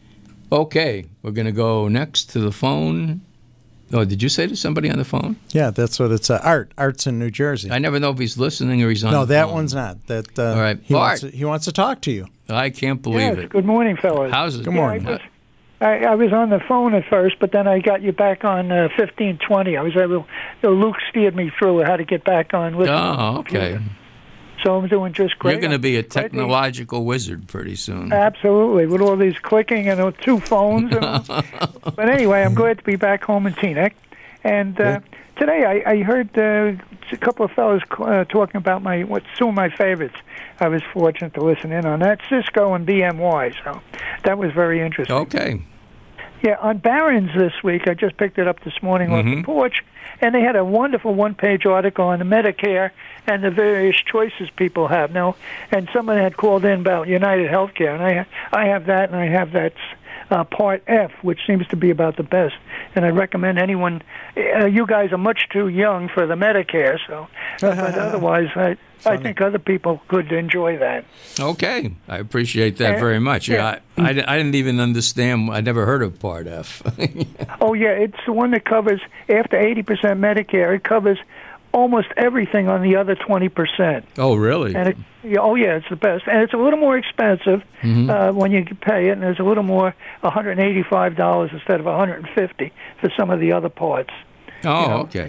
Okay, we're going to go next to the phone. Oh, did you say to somebody on the phone? Yeah, that's what it's. Uh, Art. Art's in New Jersey. I never know if he's listening or he's on no, the that phone. one's not. That uh, All right. he, Art. wants to, he wants to talk to you. I can't believe Yes, it. good morning, fellas. How's it? Good morning. I was, I, I was on the phone at first, but then I got you back on uh, fifteen twenty. I was able, uh, Luke steered me through how to get back on. Listening Oh, okay. So I'm doing just great. You're going to be a I think- technological wizard pretty soon. Absolutely, with all these clicking and uh, two phones. And, but anyway, I'm glad to be back home in Teaneck. And uh, today I, I heard uh, a couple of fellows uh, talking about my what's two of my favorites. I was fortunate to listen in on that, Cisco and B M Y. So that was very interesting. Okay. Yeah, on Barron's this week, I just picked it up this morning Mm-hmm. off the porch, and they had a wonderful one-page article on the Medicare and the various choices people have now. And someone had called in about United Healthcare, and I I have that, and I have that uh, Part F, which seems to be about the best. And I recommend anyone. Uh, you guys are much too young for the Medicare, so but otherwise, I I think other people could enjoy that. Okay. I appreciate that Uh, very much. yeah. Yeah, I, I, I didn't even understand. I never heard of Part F. Oh, yeah, it's the one that covers, after eighty percent Medicare, it covers almost everything on the other twenty percent. Oh, really? And it, yeah, oh, yeah, it's the best. And it's a little more expensive Mm-hmm. uh, when you pay it, and there's a little more, one hundred eighty-five dollars instead of one hundred fifty dollars for some of the other parts. Oh, you know. okay.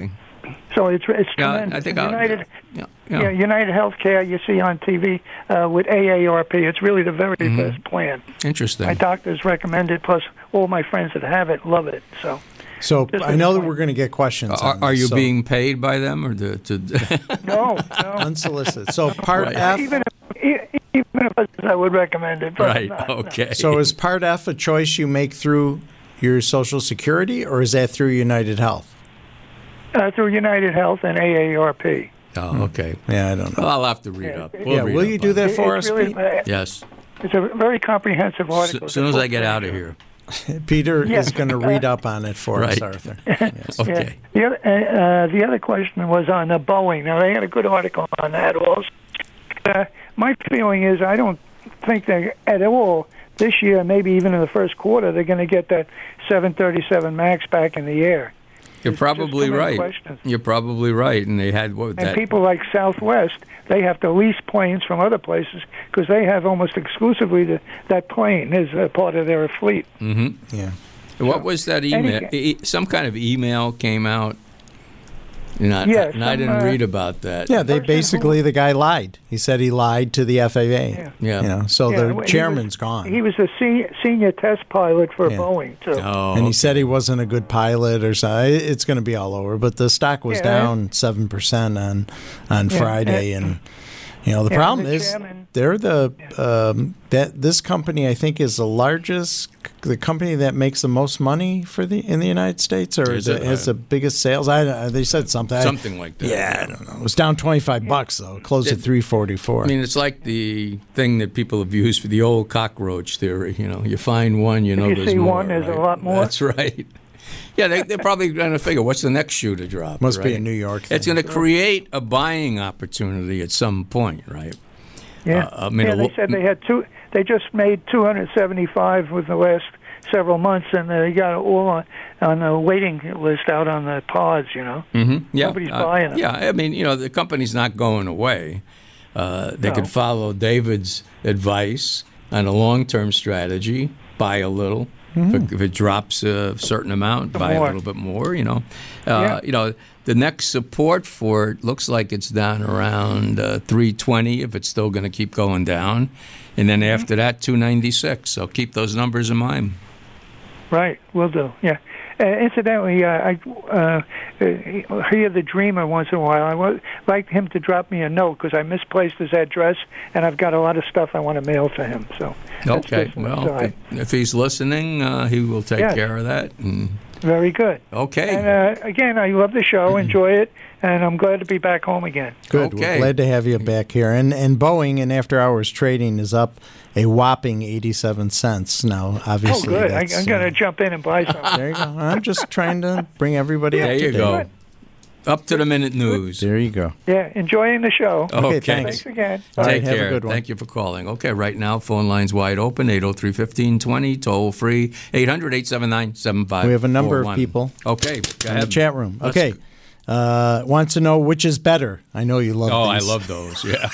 So it's it's Yeah, tremendous. I think And I'll- United, yeah, yeah. yeah. United Healthcare you see on T V uh, with A A R P. It's really the very Mm-hmm. best plan. Interesting. My doctors recommend it. Plus, all my friends that have it love it. So. So Just I know that explain. we're going to get questions. Are, on are this, you so being paid by them or to? to No, no. unsolicited? So part Right. F. Even if, e- even if I was, I would recommend it. But I'm right. not, no. Okay. So is Part F a choice you make through your Social Security, or is that through United Health? Uh, through United Health and A A R P. Oh, okay. Yeah, I don't know. Well, I'll have to read up. We'll yeah, read will up you on do it. that for it's us, really, Pete? uh, Yes. It's a very comprehensive As article. soon as I get out of here. Peter Yeah. is going to read up on it for us, Right. Arthur. Yes. Okay. Yeah. The other, uh, uh, the other question was on uh, Boeing. Now, they had a good article on that also. Uh, my feeling is I don't think that at all this year, maybe even in the first quarter, they're going to get that seven thirty-seven MAX back in the air. You're It's probably just too many right. questions. You're probably right. And they had what And that. people like Southwest, they have to lease planes from other places because they have almost exclusively the, that plane as a part of their fleet. hmm Yeah. What was that email? Any- E- some kind of email came out. And I, Yeah, and I some, didn't uh, read about that. Yeah, they person basically, the guy lied. He said he lied to the F A A. Yeah. Yeah. You know, so Yeah, the well, he was- chairman's gone. He was a senior, senior test pilot for Yeah. Boeing, too. Oh, and he said he wasn't a good pilot or something. It's going to be all over. But the stock was Yeah. down seven percent on on Yeah, Friday, and you know the Yeah, problem the is chairman- they're the um, that this company I think is the largest, the company that makes the most money for the in the United States, or Is the, it? has the biggest sales. I they said something. I- something like that. yeah, I don't know. It was down twenty five bucks though. It closed at three forty four. I mean, it's like the thing that people have used for the old cockroach theory. You know, you find one, you know you there's see more. one, there's a right? lot more. That's right. Yeah, they, they're probably going to figure what's the next shoe to drop. Must be right? a New York It's thing. going to create a buying opportunity at some point, right? Yeah, Uh, I mean, yeah. a They lo- said they had two. They just made two hundred seventy-five with the last several months, and they got it all on on the waiting list out on the pods. You know, hmm Yeah, Nobody's uh, buying them. Yeah, I mean, you know, the company's not going away. Uh, they No. could follow David's advice on a long-term strategy: buy a little. If, it, if it drops a certain amount, buy more. a little bit more. You know, uh, Yeah. you know, the next support for it looks like it's down around uh, three twenty. If it's still going to keep going down, and then Mm-hmm. after that, two ninety-six. So keep those numbers in mind. right? We'll do. Yeah. Uh, incidentally, uh, I uh, uh, hear the Dreamer once in a while. I would like him to drop me a note because I misplaced his address, and I've got a lot of stuff I want to mail to him. So that's Okay, just an well, aside. if, if he's listening, uh, he will take Yes. care of that. And, Very good. okay. And uh, again, I love the show, enjoy it, and I'm glad to be back home again. Good. Okay. We're glad to have you back here. And and Boeing in after hours trading is up a whopping eighty-seven cents now. Oh, Obviously, good. I, that's, I'm going to uh, jump in and buy some. There you go. I'm just trying to bring everybody up there to you date. go. Up to the minute news. There you go. Yeah, enjoying the show. Okay, Okay. thanks. Thanks again. All Take right, have a care. good one. Thank you for calling. Okay, right now, phone lines wide open, eight oh three, one five two zero, toll free, eight hundred, eight seven nine, seven five four one. We have a number of people Okay, go in ahead. the chat room. Let's- Okay. Uh, wants to know which is better. I know you love Oh, I these. love those, yeah.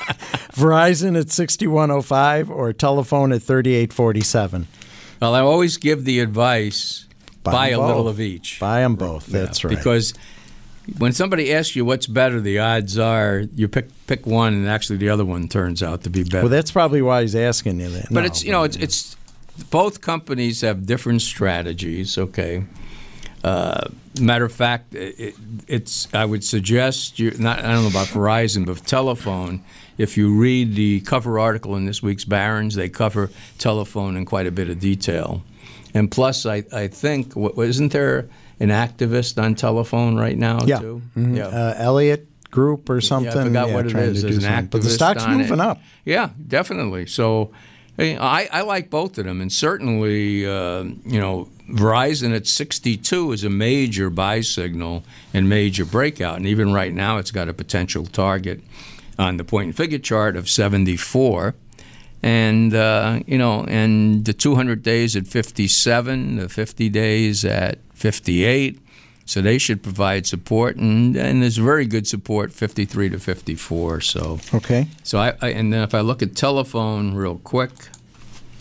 Verizon at sixty-one oh five or telephone at thirty-eight forty-seven. Well, I always give the advice, Buy buy, them a little both. of each. Buy them both. That's Yeah, right. Because when somebody asks you what's better, the odds are you pick pick one, and actually the other one turns out to be better. well, that's probably why he's asking you that. But No, it's you know it's it's both companies have different strategies. Okay. Uh, matter of fact, it, it's I would suggest you not I don't know about Verizon, but telephone. If you read the cover article in this week's Barron's, they cover telephone in quite a bit of detail. And plus, I I think what, isn't there an activist on telephone right now yeah. too? Mhm. Yeah. Uh, Elliott Group or something. Yeah, I forgot what it trying is. to There's do an something. But the activist stock's on moving it. up. Yeah, definitely. So I, I like both of them, and certainly, uh, you know, Verizon at sixty-two is a major buy signal and major breakout, and even right now, it's got a potential target on the point and figure chart of seventy-four. And, uh, you know, and the two hundred days at fifty-seven, the fifty days at fifty-eight. So they should provide support, and, and there's very good support, fifty-three to fifty-four. So, Okay. so I, I and then if I look at telephone real quick,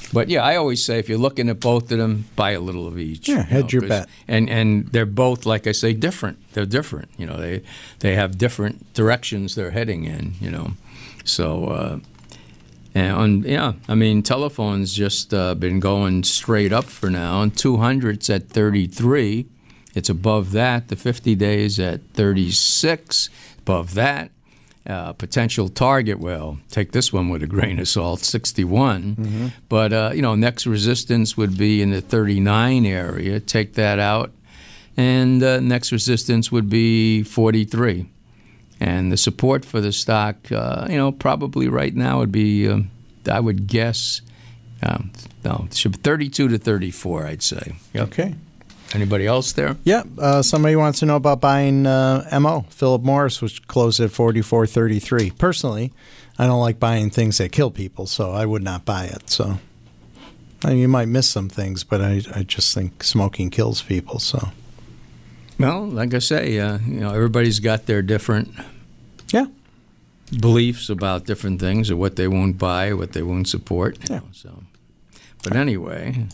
But yeah, I always say if you're looking at both of them, buy a little of each. Yeah, hedge your 'cause- bet. And and they're both, like I say, different. They're different. You know, they they have different directions they're heading in. You know, so uh, and yeah, I mean, telephone's just uh, been going straight up for now, and two hundred's at thirty-three. It's above that. The fifty days at thirty-six. Above that. Uh, potential target, well, take this one with a grain of salt, sixty-one. Mm-hmm. But, uh, you know, next resistance would be in the thirty-nine area. Take that out. And uh, next resistance would be forty-three. And the support for the stock, uh, you know, probably right now would be, uh, I would guess, um, no, it should be thirty-two to thirty-four, I'd say. Yep. Okay. Anybody else there? Yeah. Uh, somebody wants to know about buying uh, M O, Philip Morris, which closed at forty-four thirty-three. Personally, I don't like buying things that kill people, so I would not buy it. So I mean, you might miss some things, but I, I just think smoking kills people. So Well, like I say, uh, you know, everybody's got their different yeah, beliefs about different things, or what they won't buy, or what they won't support. You Yeah. know, so, but anyway,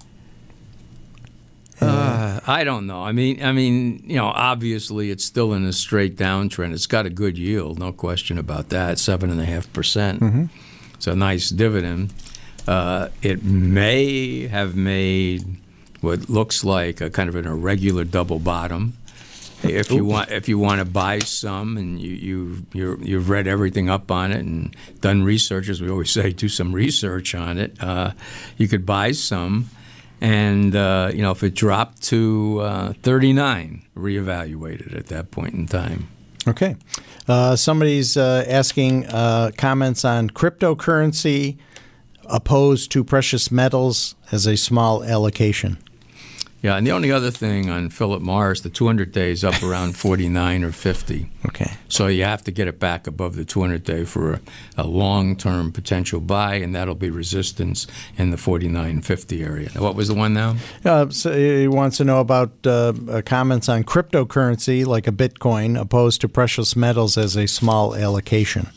uh, I don't know. I mean, I mean, you know, obviously it's still in a straight downtrend. It's got a good yield, no question about that, seven and a half percent. It's a nice dividend. Uh, it may have made what looks like a kind of an irregular double bottom. If you want, if you want to buy some, and you you you're, you've read everything up on it and done research, as we always say, do some research on it. Uh, you could buy some, and uh, you know, if it dropped to uh, thirty-nine, reevaluate it at that point in time. Okay. Uh, somebody's uh, asking uh, comments on cryptocurrency opposed to precious metals as a small allocation. Yeah, and the only other thing on Philip Morris, the two hundred days up around forty-nine or fifty. Okay. So you have to get it back above the two hundred day for a, a long-term potential buy, and that'll be resistance in the forty-nine fifty area. Now, what was the one now? Uh, so he wants to know about uh, uh, comments on cryptocurrency like a Bitcoin opposed to precious metals as a small allocation.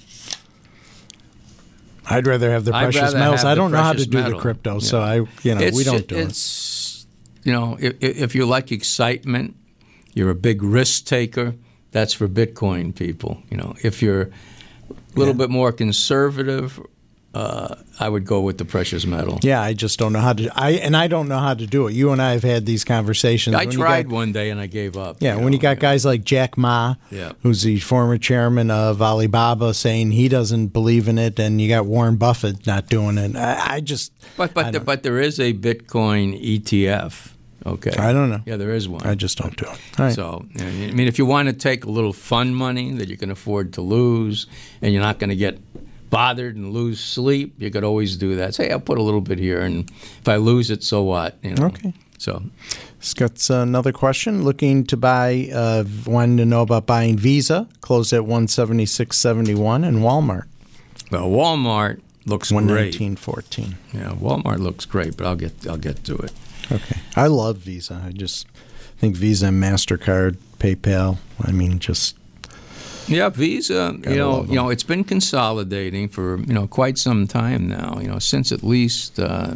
I'd rather have the I'd precious rather metals. have I the don't know how to precious do metal. the crypto, Yeah. so I, you know, It's we don't ju- do it. it's, You know, if, if you like excitement, you're a big risk taker. That's for Bitcoin people. You know, if you're a little Yeah. bit more conservative, uh, I would go with the precious metal. Yeah, I just don't know how to. I and I don't know how to do it. You and I have had these conversations. I When you tried got- one day and I gave up. Yeah, you when you know, got yeah. guys like Jack Ma, Yeah. who's the former chairman of Alibaba, saying he doesn't believe in it, and you got Warren Buffett not doing it. I, I just, But I but the, don't- but there is a Bitcoin E T F. Okay. I don't know. Yeah, there is one. I just don't do it. All right. So, I mean, if you want to take a little fun money that you can afford to lose, and you're not going to get bothered and lose sleep, you could always do that. Say, I'll put a little bit here, and if I lose it, so what? You know? Okay. So, Scott's another question. Looking to buy, uh, wanting to know about buying Visa, closed at one seventy six seventy one, and Walmart well, Walmart looks one great. nineteen fourteen. Yeah, Walmart looks great, but I'll get I'll get to it. Okay. I love Visa. I just think Visa and MasterCard, PayPal, I mean, just Yeah, Visa, Gotta you know, love 'em. you know, it's been consolidating for, you know, quite some time now, you know, since at least uh,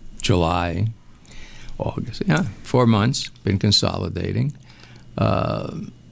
July, August. Yeah, four months, been consolidating. Uh,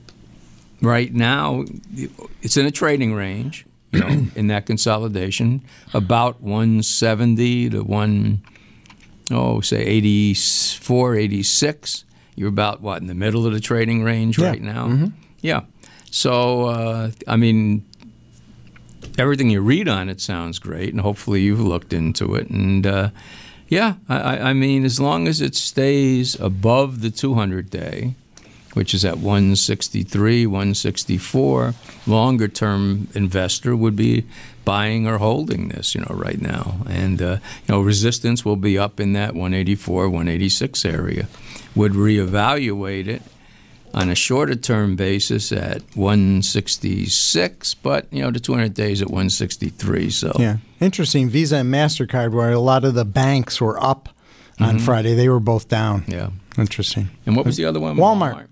right now, it's in a trading range, you know, in that consolidation, about one seventy to one, oh, say eighty-four, eighty-six. You're about, what, in the middle of the trading range Yeah. right now? Yeah. So, uh, I mean, everything you read on it sounds great, and hopefully you've looked into it. And, uh, yeah, I, I mean, as long as it stays above the two hundred day, which is at one sixty-three, one sixty-four, longer-term investor would be buying or holding this, you know, right now. And, uh, you know, resistance will be up in that one eighty-four, one eighty-six area. Would reevaluate it on a shorter-term basis at one sixty-six, but, you know, the two hundred days at one sixty-three. So, yeah. Interesting. Visa and MasterCard, where a lot of the banks were up on Friday, they were both down. yeah. Interesting. And what was the other one? Walmart.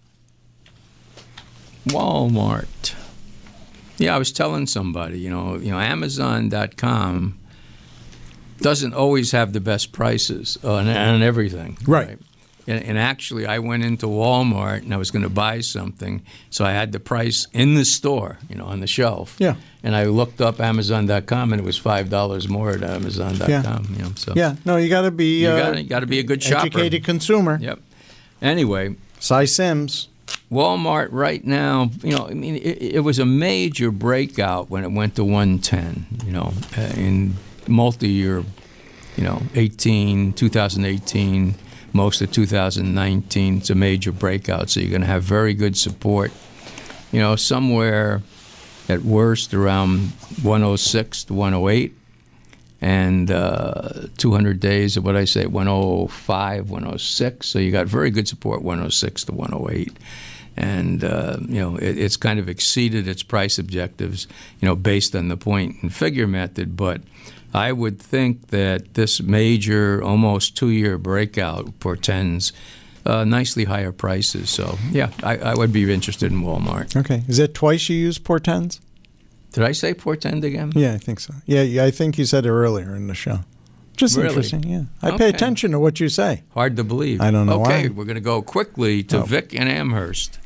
Walmart. Yeah, I was telling somebody, you know, you know, Amazon dot com doesn't always have the best prices on, on everything. Right. And, and actually, I went into Walmart and I was going to buy something, so I had the price in the store, you know, on the shelf. Yeah. And I looked up Amazon dot com, and it was five dollars more at Amazon dot com. Yeah. You know, so Yeah. No, you got to be you uh, got to be a good shopper. educated consumer. Yep. Anyway, Cy Sims. Walmart right now, you know, I mean, it, it was a major breakout when it went to one ten, you know, uh, in multi-year, you know, eighteen, two thousand eighteen, most of two thousand nineteen. It's a major breakout, so you're going to have very good support, you know, somewhere at worst around one oh six to one oh eight. And uh, two hundred days of what I say, one oh five, one oh six. So you got very good support, one oh six to one oh eight. And, uh, you know, it, it's kind of exceeded its price objectives, you know, based on the point and figure method. But I would think that this major, almost two-year breakout portends uh, nicely higher prices. So, yeah, I, I would be interested in Walmart. Okay. Is that twice you used portends? Did I say portend again? Yeah, I think so. Yeah, yeah, I think you said it earlier in the show. Just Really? interesting, yeah. I Okay. pay attention to what you say. Hard to believe. I don't know Okay, why. we're going to go quickly to Oh. Vic and Amherst.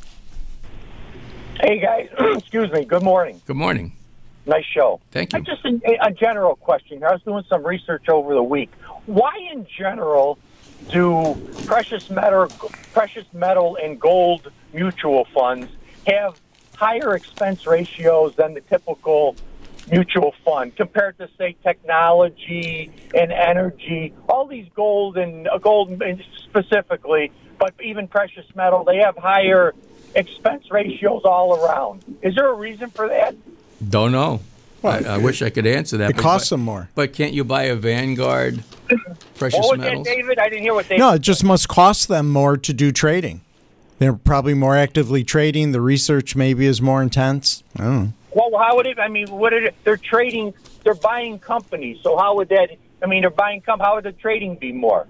Hey, guys. Excuse me. Good morning. Good morning. Nice show. Thank you. I just a, a general question here. I was doing some research over the week. Why, in general, do precious metal, precious metal, and gold mutual funds have higher expense ratios than the typical mutual fund compared to, say, technology and energy? All these gold and uh, gold specifically, but even precious metal, they have higher expense ratios all around. Is there a reason for that? Don't know. Well, I, I wish I could answer that. It but- costs but, them more. But can't you buy a Vanguard precious What was metals? that, David? I didn't hear what David No, it just must cost them more to do trading. They're probably more actively trading. The research maybe is more intense. I don't know. Well, how would it? I mean, what are, they're trading? They're buying companies. So how would that? I mean, they're buying com. How would the trading be more?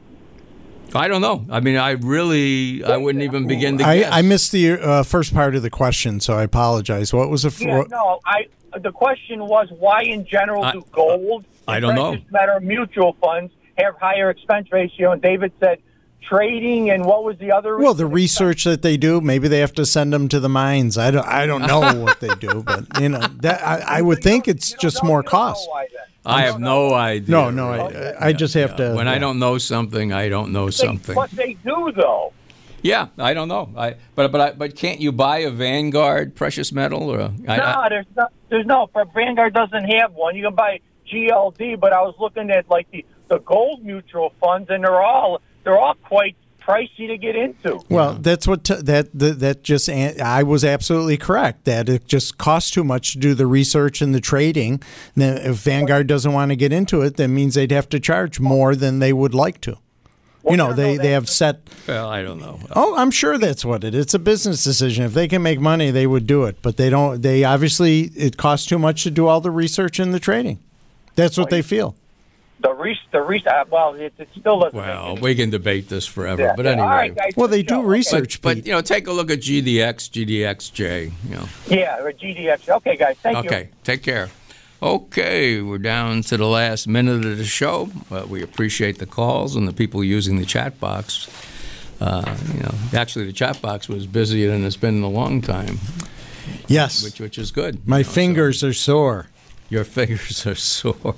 I don't know. I mean, I really, I wouldn't even begin to I, guess. I missed the uh, first part of the question, so I apologize. What was the f- Yeah, what- no. I. The question was why, in general, I- do gold I and don't know. precious metal mutual funds have higher expense ratio? And David said trading. And what was the other? Well, the reason? research that they do, maybe they have to send them to the mines. I don't, I don't know what they do, but you know, that I, I would think it's You don't just know- more you don't know cost. why then. I have no idea. No, no, I, really. I just have to. When I yeah. don't know something, I don't know They- something. But they do, though. Yeah, I don't know. I but but I, but can't you buy a Vanguard precious metal or? I, No, I, there's no, there's no. Vanguard doesn't have one. You can buy G L D, but I was looking at like the, the gold mutual funds, and they're all they're all quite pricey to get into. Well, that's what t- that, that that just an- I was absolutely correct that it just costs too much to do the research and the trading. Then if Vanguard doesn't want to get into it, that means they'd have to charge more than they would like to. Well, You know, no, they, no, they that- have set. well, I don't know. Oh, I'm sure that's what it is. It's a business decision. If they can make money, they would do it. But they don't. They obviously it costs too much to do all the research and the trading. That's what they feel. The re- the re- uh, well, it, it still doesn't. Well, make we can debate this forever, Yeah, but yeah. anyway. All right, guys, Well, they good show. do Okay. research, But Pete. you know, take a look at G D X, G D X J. You know. Yeah, or G D X. Okay, guys, thank you. Okay, take care. Okay, we're down to the last minute of the show. But we appreciate the calls and the people using the chat box. Uh, you know, actually, the chat box was busier than it's been in a long time, Yes, which which is good. my you know, so fingers are sore. your fingers are sore.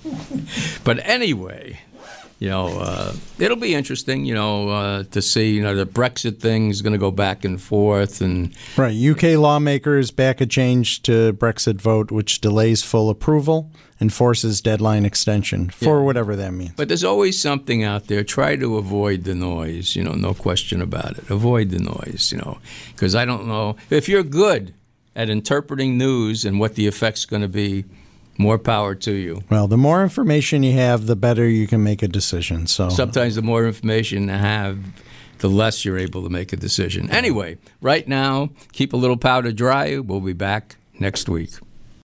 But anyway, you know, uh, it'll be interesting, you know, uh, to see, you know, the Brexit thing is going to go back and forth. And Right. U K lawmakers back a change to Brexit vote, which delays full approval and forces deadline extension for Yeah. whatever that means. But there's always something out there. Try to avoid the noise, you know, no question about it. Avoid the noise, you know, because I don't know. If you're good at interpreting news and what the effect's going to be, more power to you. Well, the more information you have, the better you can make a decision. So Sometimes the more information you have, the less you're able to make a decision. Anyway, right now, keep a little powder dry. We'll be back next week.